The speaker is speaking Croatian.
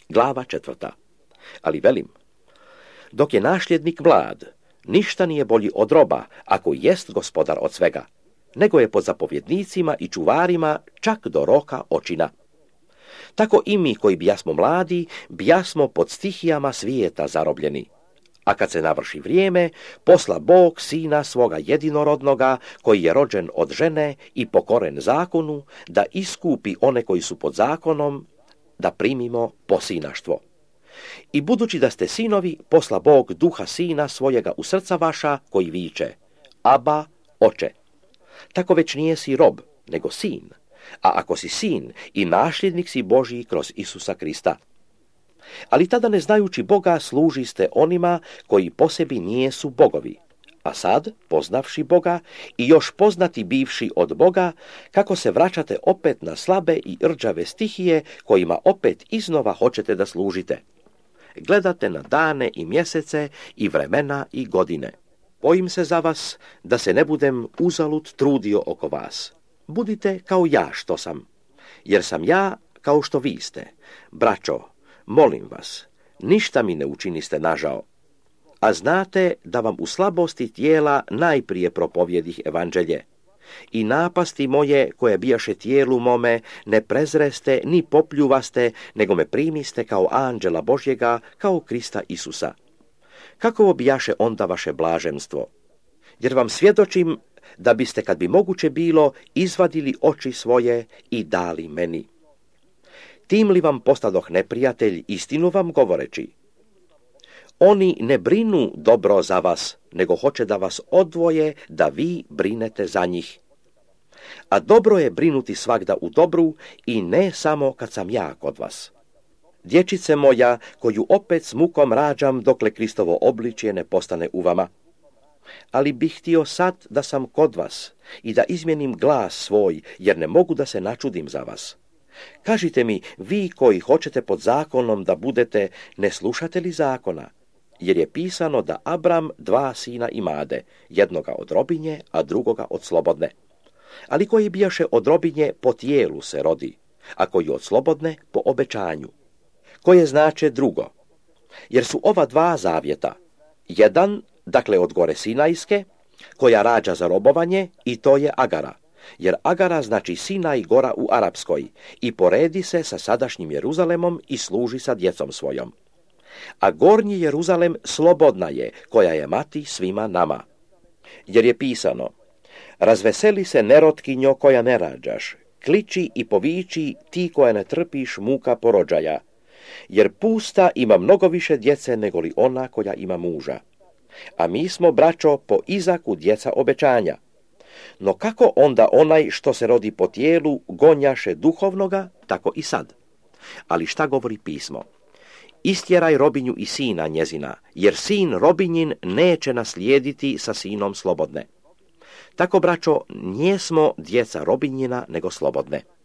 Glava 4. Ali velim, dok je nasljednik mlad, ništa nije bolji od roba, ako jest gospodar od svega, nego je pod zapovjednicima i čuvarima čak do roka očina. Tako i mi koji bijasmo mladi, bijasmo pod stihijama svijeta zarobljeni. A kad se navrši vrijeme, posla Bog sina svoga jedinorodnoga, koji je rođen od žene i pokoren zakonu, da iskupi one koji su pod zakonom, da primimo posinaštvo. I budući da ste sinovi, posla Bog duha sina svojega u srca vaša, koji viče: Aba, oče. Tako već nije si rob, nego sin. A ako si sin, i nasljednik si Božji kroz Isusa Krista. Ali tada, ne znajući Boga, služiste onima koji po sebi nijesu bogovi. A sad, poznavši Boga i još poznati bivši od Boga, kako se vraćate opet na slabe i rđave stihije, kojima opet iznova hoćete da služite. Gledate na dane i mjesece i vremena i godine. Bojim se za vas da se ne budem uzalud trudio oko vas. Budite kao ja što sam, jer sam ja kao što vi ste. Braćo, molim vas, ništa mi ne učiniste nažao. A znate da vam u slabosti tijela najprije propovjedih evanđelje. I napasti moje, koje bijaše tijelu mome, ne prezreste ni popljuvaste, nego me primiste kao anđela Božjega, kao Krista Isusa. Kako bijaše onda vaše blaženstvo? Jer vam svjedočim da biste, kad bi moguće bilo, izvadili oči svoje i dali meni. Tim li vam postadoh neprijatelj, istinu vam govoreći? Oni ne brinu dobro za vas, nego hoće da vas odvoje, da vi brinete za njih. A dobro je brinuti svagda u dobru i ne samo kad sam ja kod vas. Dječice moja, koju opet s mukom rađam dokle Kristovo obličje ne postane u vama. Ali bih htio sad da sam kod vas i da izmjenim glas svoj, jer ne mogu da se načudim za vas. Kažite mi, vi koji hoćete pod zakonom da budete, ne slušate li zakona? Jer je pisano da Abram 2 sina imade, jednoga od robinje, a drugoga od slobodne. Ali koji bijaše od robinje po tijelu se rodi, a koji od slobodne po obećanju. Koje znače drugo? Jer su ova 2 zavjeta. Jedan, dakle od gore Sinajske, koja rađa za robovanje, i to je Agara. Jer Agara znači Sinaj gora u Arapskoj i poredi se sa sadašnjim Jeruzalemom i služi sa djecom svojom. A gornji Jeruzalem slobodna je, koja je mati svima nama. Jer je pisano: razveseli se nerotkinjo koja ne rađaš, kliči i poviči ti koja ne trpiš muka porođaja, jer pusta ima mnogo više djece nego li ona koja ima muža. A mi smo, braćo, po Izaku djeca obećanja. No kako onda onaj što se rodi po tijelu gonjaše duhovnoga, tako i sad. Ali šta govori pismo? Istjeraj robinju i sina njezina, jer sin robinjin neće naslijediti sa sinom slobodne. Tako, braćo, nijesmo djeca robinjina, nego slobodne.